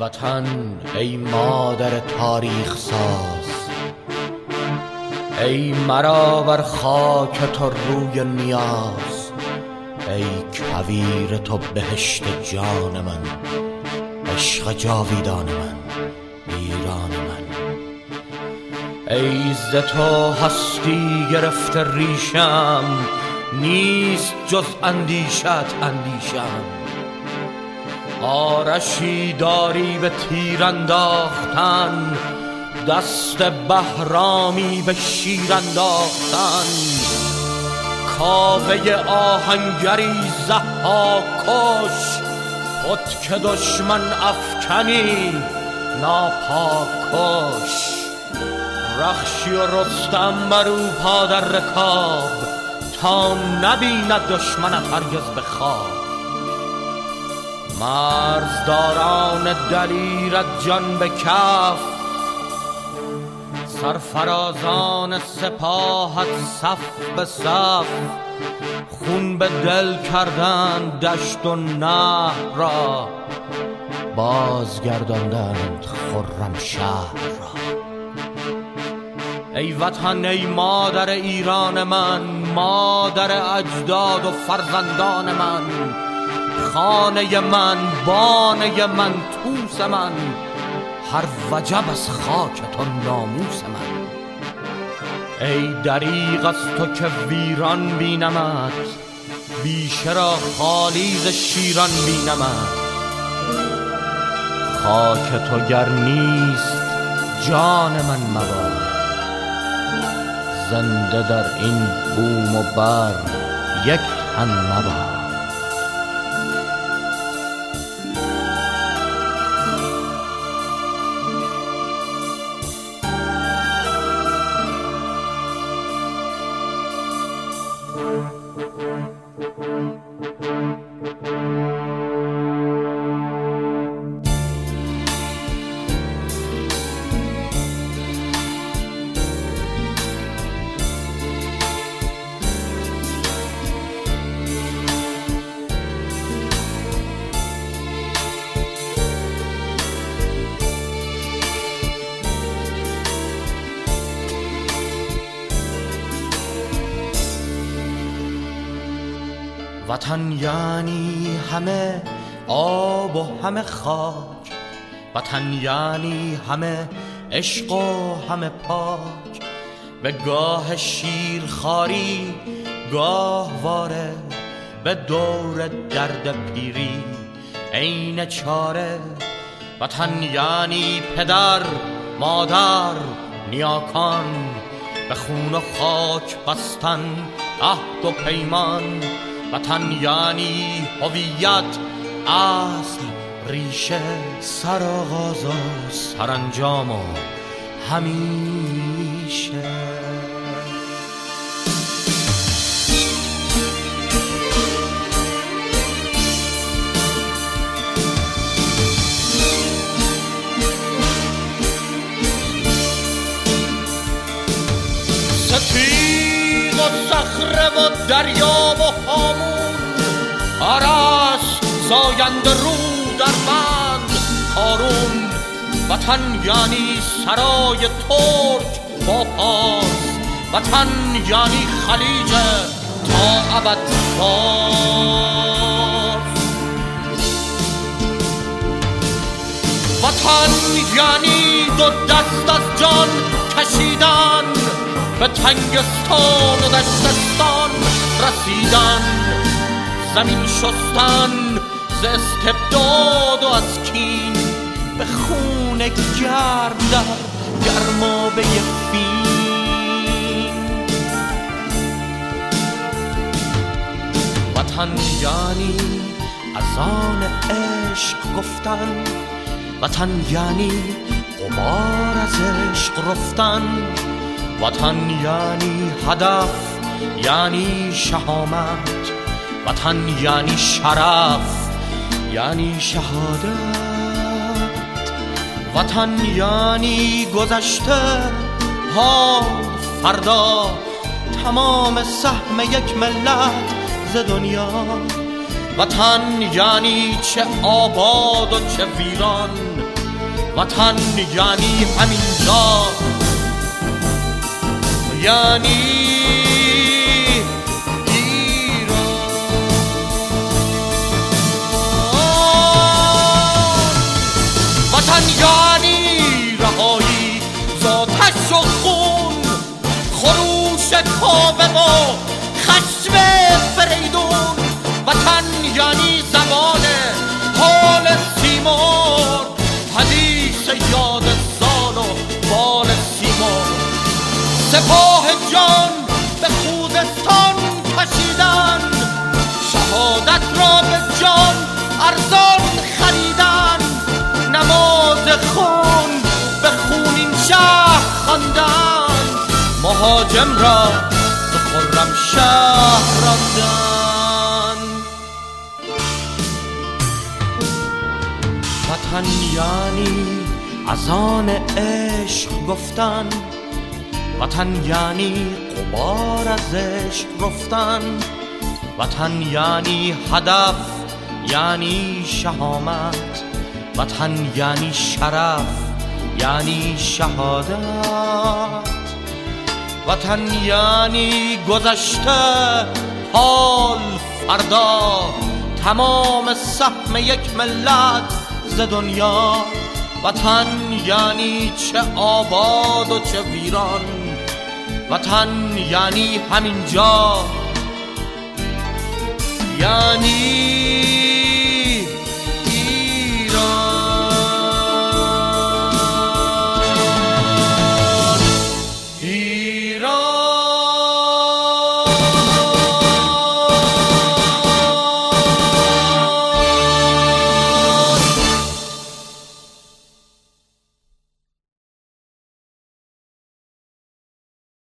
وطن ای مادر تاریخ ساز، ای مرا بر خاک تو روی نیاز، ای کویر تو بهشت جان من، عشق جاویدان من، ایران من. ای ز تو هستی گرفته ریشم، نیست جز اندیشت اندیشم. آرشی داری به تیر انداختن، دست بهرامی به شیر انداختن. کاوه آهنگری ضحاکش، خود که دشمن افکنی ناپاک کش. رخشی و رستم برو پا در رکاب، تا نبیند دشمنت هرگز به خواب. مرزداران دلیرت جان به کف، سرفرازان سپاهت صف به صف. خون به دل کردند دشت و نهر را، بازگرداندند خرم شهر را. ای وطن ای مادر ایران من، مادر اجداد و فرزندان من. خانه من، بانه من، توس من، هر وجب از خاک تو ناموس من. ای دریغ از تو که ویران بینمت، بیشه را خالی ز شیران بینمت. خاک تو گر نیست جان من مباد، زنده در این بوم و بر یک تن مباد. وطن یعنی همه آب و همه خاک، وطن یعنی همه عشق و همه پاک. به گاه شیرخواری گاهواره، به دور درد پیری عین چاره. وطن یعنی پدر مادر نیاکان، به خون و خاک بستن عهد و پیمان. وطن یعنی هویت، اصل، ریشه، سرآغاز و سرانجام و همیشه. ستیغ و صخره و دریا و هامون، آرس زاینده رو در بند کارون. وطن یعنی سرای ترک با پاس، وطن یعنی خلیج تا ابد باز. وطن یعنی دو دست از جان کشیدن، به تنگستان و دشتستان رسیدن. زمین شستن ز استبداد و از کین، به خون گرم در گرمابه فین. وطن یعنی از آن عشق گفتن، وطن یعنی غبار از عشق رفتن. وطن یعنی هدف، یعنی شهامت، وطن یعنی شرف، یعنی شهادت. وطن یعنی گذشته ها فردا، تمام سهم یک ملت ز دنیا. وطن یعنی چه آباد و چه ویران، وطن یعنی همینجا، یعنی وطن یعنی رهایی ز آتش و خون، خروش کاوه و خشم فریدون. وطن یعنی زمان حال سیمرغ، حدیث یاد زال و بال سیمرغ. سپاه جان به خوزستان کشیدن، شهادت را به جان ارزان خریدن. نماز خون به خونین شهر خواندن، مهاجم را به خرم شهر راندن. وطن یعنی از آن عشق گفتن، وطن یعنی غبار از عشق رفتن. وطن یعنی هدف، یعنی شهامت. وطن یعنی شرف، یعنی شهادت. وطن یعنی گذشته، حال، فردا، تمام سهم یک ملت ز دنیا. وطن یعنی چه آباد و چه ویران، وطن یعنی همینجا، یعنی